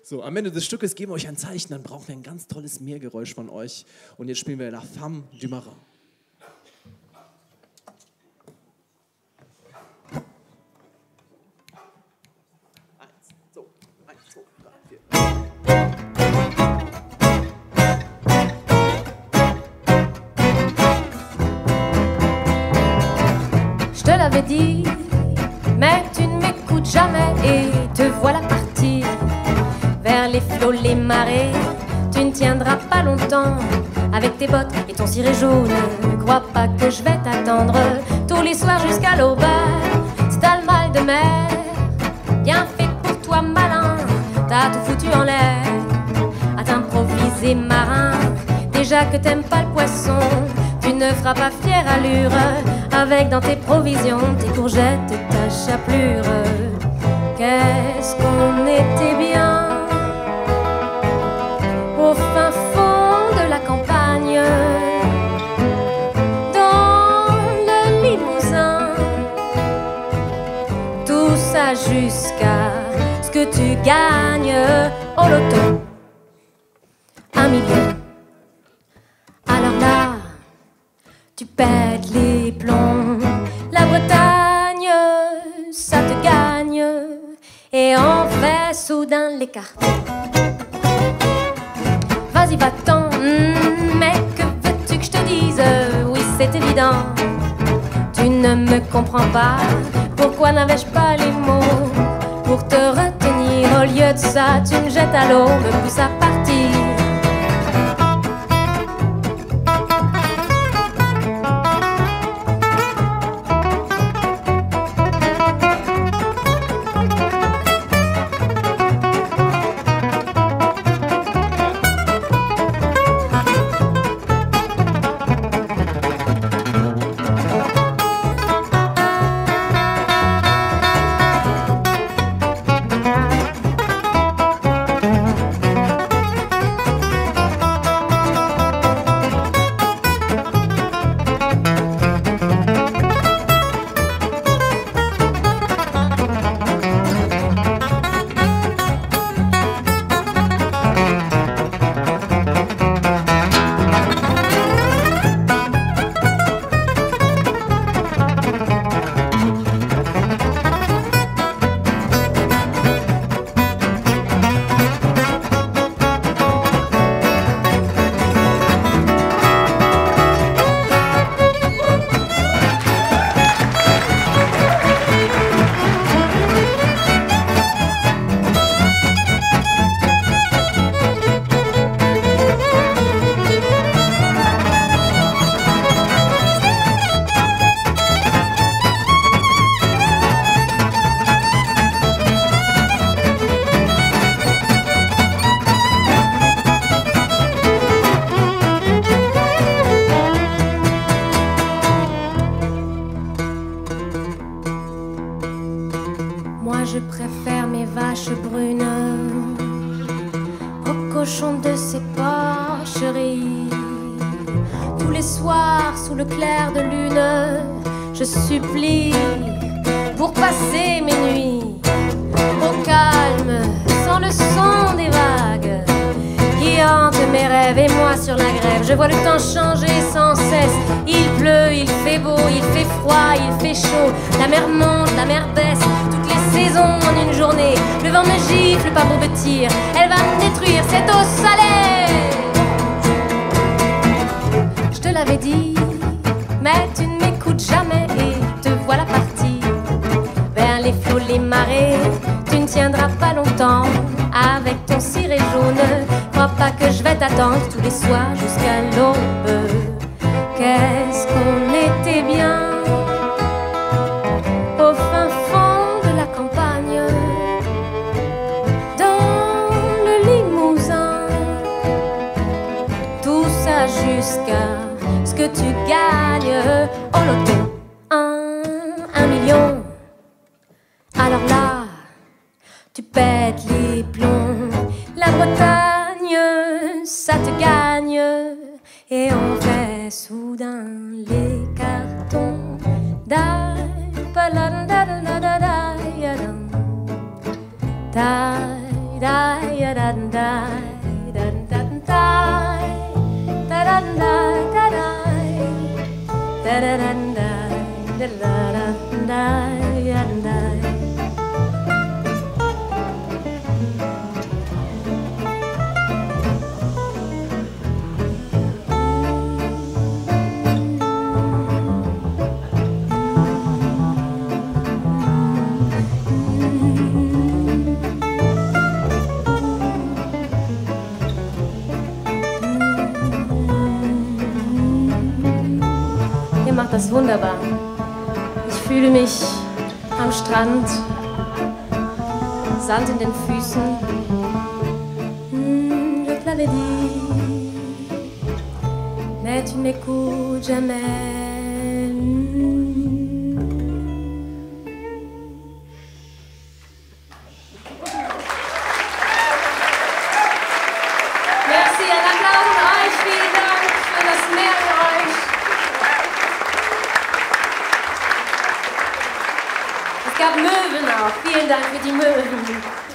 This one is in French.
So, am Ende des Stückes geben wir euch ein Zeichen, dann brauchen wir ein ganz tolles Meergeräusch von euch. Und jetzt spielen wir La Femme du Marin. Je te l'avais dit, mais tu ne m'écoutes jamais et te voilà partir vers les flots, les marées. Tu ne tiendras pas longtemps avec tes bottes et ton ciré jaune. Ne crois pas que je vais t'attendre tous les soirs jusqu'à l'aube. Si t'as le mal de mer, bien fait pour toi malin, t'as tout foutu en l'air à t'improviser marin. Déjà que t'aimes pas le poisson, tu ne feras pas fière allure avec dans tes provisions tes courgettes et ta chapelure. Qu'est-ce qu'on était bien au fin fond de la campagne, dans le Limousin. Tout ça jusqu'à ce que tu gagnes au loto 1 million. Alors là, tu pètes les plombs. La Bretagne, ça te gagne et on fait soudain les cartes. Vas-y, va-t'en, mais que veux-tu que je te dise? Oui, c'est évident, tu ne me comprends pas. Pourquoi n'avais-je pas les mots pour te retenir? Au lieu de ça, tu me jettes à l'eau, me pousses à partir. Je préfère mes vaches brunes aux cochons de ces porcheries. Tous les soirs sous le clair de lune, je supplie pour passer mes nuits au calme, sans le son des vagues qui hantent mes rêves. Et moi sur la grève, je vois le temps changer sans cesse. Il pleut, il fait beau, il fait froid, il fait chaud. La mer monte, la mer baisse, toutes les saisons en une journée. Le vent me gifle pas pour me tirer, elle va me détruire cette eau salée. Je te l'avais dit, mais tu ne m'écoutes jamais et te voilà parti vers les flots, les marées. Tu ne tiendras pas longtemps avec ton ciré jaune. Crois pas que je vais t'attendre tous les soirs jusqu'à l'aube. Qu'est-ce qu'on était bien au fin fond de la campagne, dans le Limousin. Tout ça jusqu'à ce que tu gagnes au loto 1 million. Alors là, tu pètes les plombs. La Bretagne, ça te gagne et on fait soudain les cartons. Da, Ihr macht das wunderbar. Ich fühle mich am Strand, Sand in den Füßen. Je te l'avais dit, mais tu n'écoutes jamais. Merci, ein Applaus an euch. Vielen Dank für das Meergeräusch. Es gab Möwen auch. Vielen Dank für die Möwen.